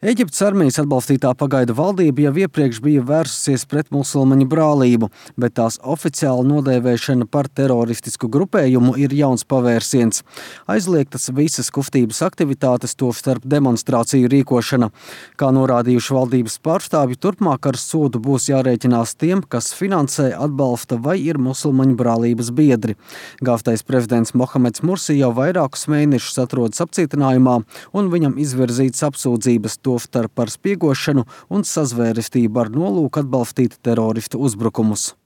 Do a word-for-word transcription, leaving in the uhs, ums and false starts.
Ēģiptes armijas atbalstītā pagaidu valdība jau iepriekš bija vērsusies pret musulmaņu brālību, bet tās oficiāla nodēvēšana par teroristisku grupējumu ir jauns pavērsiens. Aizliegtas visas kustības aktivitātes, tostarp demonstrāciju rīkošana. Kā norādījuši valdības pārstāvji, turpmāk ar sodu būs jārēķinās tiem, kas finansē, atbalsta vai ir musulmaņu brālības biedri. Gāvtais prezidents Mohameds Mursi jau vairākus mēnešus atrodas apcietinājumā un viņam izvirzītas apsūdzības tostarp par spiegošanu un sazvērestību ar nolūku atbalstīt teroristu uzbrukumus.